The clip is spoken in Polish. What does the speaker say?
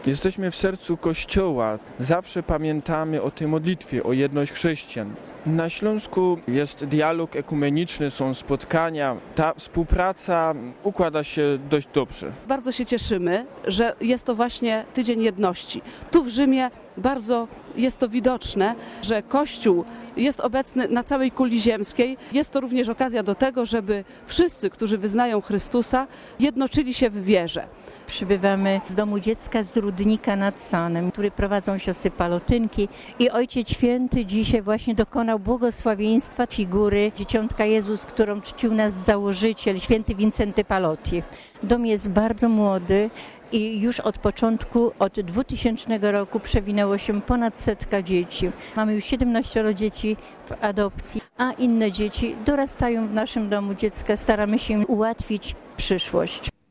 Jesteśmy w sercu Kościoła. Zawsze pamiętamy o tej modlitwie, o jedność chrześcijan. Na Śląsku jest dialog ekumeniczny, są spotkania. Ta współpraca układa się dość dobrze. Bardzo się cieszymy, że jest to właśnie Tydzień Jedności. Tu w Rzymie bardzo jest to widoczne, że Kościół jest obecny na całej kuli ziemskiej. Jest to również okazja do tego, żeby wszyscy, którzy wyznają Chrystusa, jednoczyli się w wierze. Przybywamy z domu dziecka z Rudnika nad Sanem, który prowadzą siostry Palotynki i Ojciec Święty dzisiaj właśnie dokonał błogosławieństwa figury Dzieciątka Jezus, którą czcił nas założyciel, święty Wincenty Palotti. Dom jest bardzo młody i już od początku, od 2000 roku przewinęło się ponad 100 dzieci. Mamy już 17 dzieci w adopcji, a inne dzieci dorastają w naszym domu dziecka. Staramy się im ułatwić przyszłość.